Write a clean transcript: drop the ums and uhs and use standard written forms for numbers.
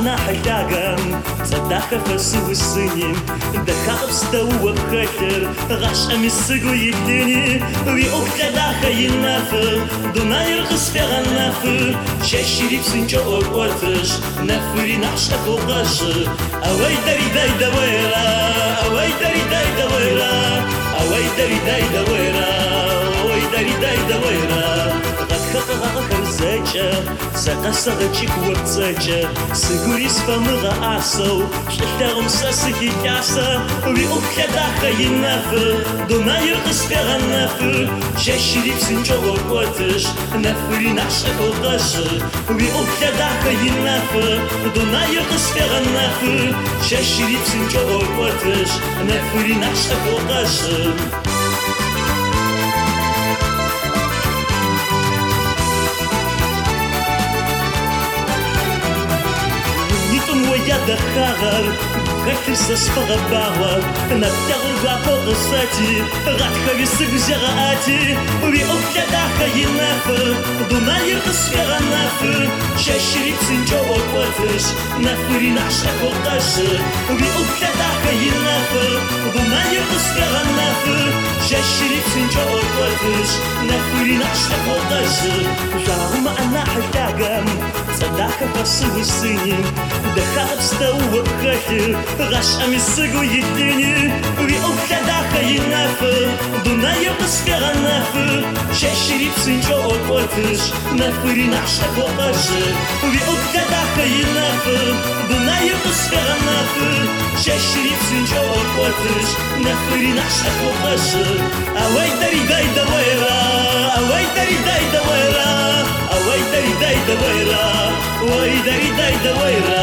أنا حلاقم صداك فسو السنين دخاق بستوى بخير غاش أمسقو يديني ويأكل داخل النافر دونا يرغس في غنافر شاشيري بسنجو أورتش نافري نعشق وغاش أوي داري داي دويرا أوي داري داي دويرا أوي داري داي دويرا أوي داري داي دويرا سقسقتشك وبتسجى سجوري سفمغة عصو شلتهم ساسكي كاسا ويأكل داخل النافر دونا يرقص في غنافر شاشيري بسنجو وقوتش نافري نعشق وغاش ويأكل داخل النافر دونا يرقص في غنافر شاشيري بسنجو وقوتش نافري نعشق وغاش ويا دخاغر غاكر سسفغ باور نتغل بابو غساتي غاتخا بيسك زغاتي ويأكل داخل النافر دونا يرقص في غنافر شاشري بسنجو وقوتش نافري نعشق وغاش ويأكل داخل النافر دونا يرقص في غنافر شاشري بسنجو وقوتش نافري نعشق وغاش جاهم أنا حلاقم صداك فسو السنين دخاق بستوى بخير غاش أمسقو يديني ويأكل داخل النافر دونا يرقص في غنافر شاشري بسنجو وقوتش نافري نعشق وغاش ويأكل داخل النافر دونا يرقص في غنافر شاشري بسنجو وقوتش نافري نعشق وغاش أوي داري داي دويرا أوي داري داي دويرا أوي داري داي دويرا أوي داري داي دويرا